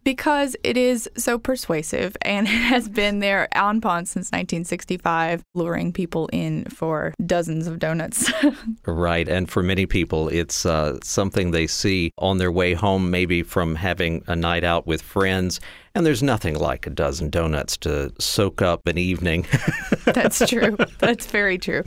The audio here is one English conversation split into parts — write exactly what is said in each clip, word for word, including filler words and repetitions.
Because it is so persuasive, and it has been there on Ponce since nineteen sixty-five, luring people in for dozens of donuts. Right. And for many people, it's uh, something they see on their way home, maybe from having a night out with friends. And there's nothing like a dozen donuts to soak up an evening. That's true. That's very true.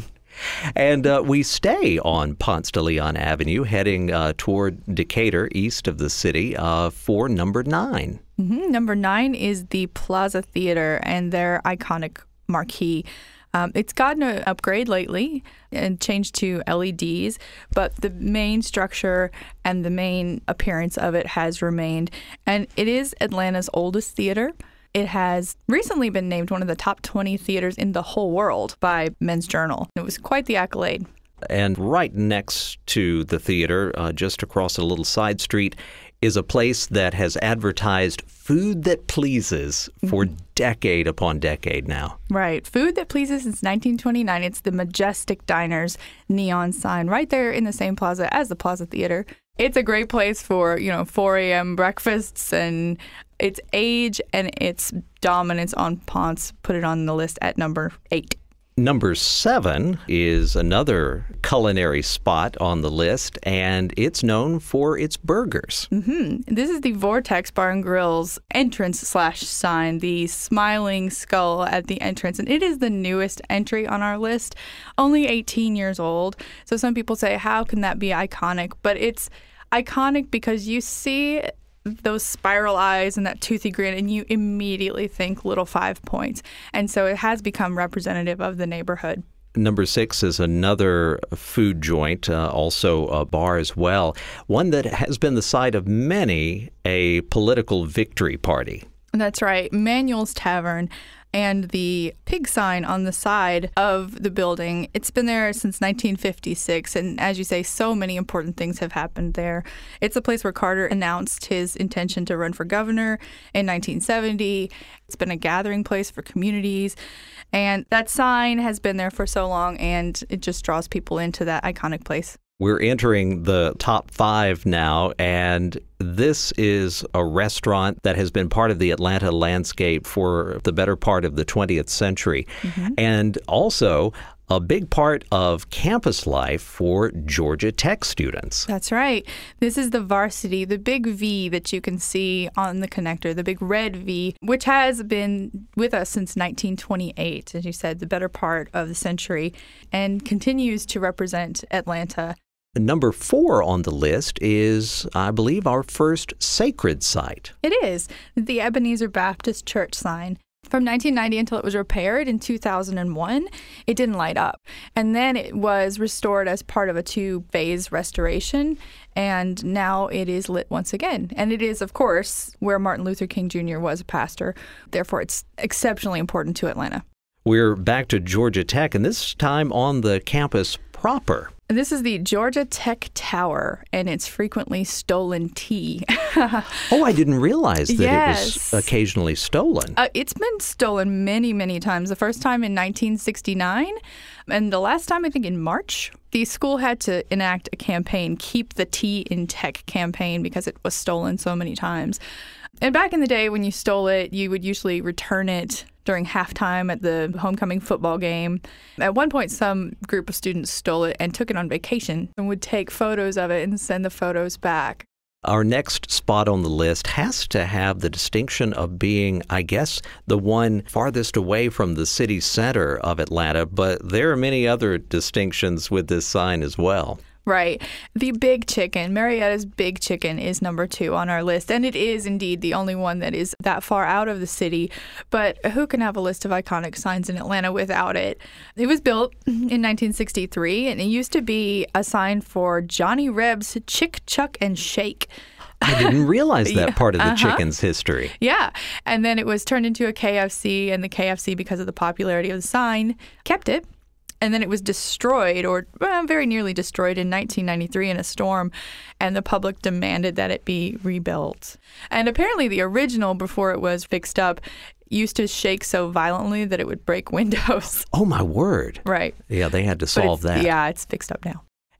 And uh, we stay on Ponce de Leon Avenue, heading uh, toward Decatur, east of the city, uh, for number nine. Mm-hmm. Number nine is the Plaza Theater and their iconic marquee. Um, it's gotten an upgrade lately and changed to L E Ds, but the main structure and the main appearance of it has remained. And it is Atlanta's oldest theater. It has recently been named one of the top twenty theaters in the whole world by Men's Journal. It was quite the accolade. And right next to the theater, uh, just across a little side street, is a place that has advertised food that pleases for mm-hmm. decade upon decade now. Right. Food that pleases since nineteen twenty-nine. It's the Majestic Diners neon sign right there in the same plaza as the Plaza Theater. It's a great place for, you know, four a.m. breakfasts, and its age and its dominance on Ponce put it on the list at number eight. Number seven is another culinary spot on the list, and it's known for its burgers. Mm-hmm. This is the Vortex Bar and Grill's entrance slash sign, the smiling skull at the entrance. And it is the newest entry on our list, only eighteen years old. So some people say, how can that be iconic? But it's iconic because you see those spiral eyes and that toothy grin, and you immediately think Little Five Points. And so it has become representative of the neighborhood. Number six is another food joint, uh, also a bar as well, one that has been the site of many a political victory party. That's right. Manuel's Tavern and the pig sign on the side of the building. It's been there since nineteen fifty-six, and as you say, so many important things have happened there. It's a place where Carter announced his intention to run for governor in nineteen seventy. It's been a gathering place for communities, and that sign has been there for so long, and it just draws people into that iconic place. We're entering the top five now, and this is a restaurant that has been part of the Atlanta landscape for the better part of the twentieth century, mm-hmm. and also a big part of campus life for Georgia Tech students. That's right. This is the Varsity, the big V that you can see on the connector, the big red V, which has been with us since nineteen twenty-eight, as you said, the better part of the century, and continues to represent Atlanta. Number four on the list is, I believe, our first sacred site. It is the Ebenezer Baptist Church sign. From nineteen ninety until it was repaired in two thousand one, it didn't light up. And then it was restored as part of a two-phase restoration, and now it is lit once again. And it is, of course, where Martin Luther King Junior was a pastor. Therefore, it's exceptionally important to Atlanta. We're back to Georgia Tech, and this time on the campus proper. This is the Georgia Tech Tower, and it's frequently stolen tea. Oh, I didn't realize that yes. it was occasionally stolen. Uh, it's been stolen many, many times. The first time in nineteen sixty-nine, and the last time, I think, in March. The school had to enact a campaign, Keep the Tea in Tech campaign, because it was stolen so many times. And back in the day, when you stole it, you would usually return it during halftime at the homecoming football game. At one point, some group of students stole it and took it on vacation and would take photos of it and send the photos back. Our next spot on the list has to have the distinction of being, I guess, the one farthest away from the city center of Atlanta, but there are many other distinctions with this sign as well. Right. The Big Chicken, Marietta's Big Chicken, is number two on our list. And it is indeed the only one that is that far out of the city. But who can have a list of iconic signs in Atlanta without it? It was built in nineteen sixty-three, and it used to be a sign for Johnny Reb's Chick, Chuck, and Shake. I didn't realize that yeah, part of the uh-huh. chicken's history. Yeah. And then it was turned into a K F C, and the K F C, because of the popularity of the sign, kept it. And then it was destroyed, or well, very nearly destroyed, in nineteen ninety-three in a storm, and the public demanded that it be rebuilt. And apparently the original, before it was fixed up, used to shake so violently that it would break windows. Oh, my word. Right. Yeah, they had to solve that. Yeah, it's fixed up now.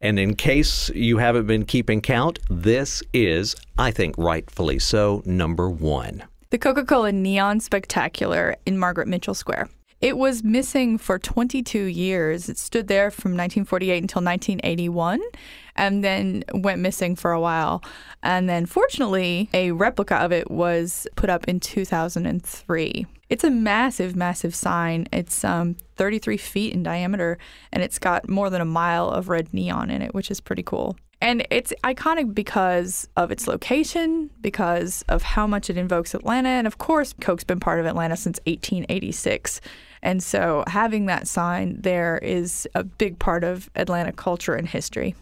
And in case you haven't been keeping count, this is, I think rightfully so, number one. The Coca-Cola Neon Spectacular in Margaret Mitchell Square. It was missing for twenty-two years. It stood there from nineteen forty-eight until nineteen eighty-one and then went missing for a while. And then fortunately, a replica of it was put up in two thousand three. It's a massive, massive sign. It's um, thirty-three feet in diameter, and it's got more than a mile of red neon in it, which is pretty cool. And it's iconic because of its location, because of how much it invokes Atlanta. And of course, Coke's been part of Atlanta since eighteen eighty-six. And so having that sign there is a big part of Atlanta culture and history.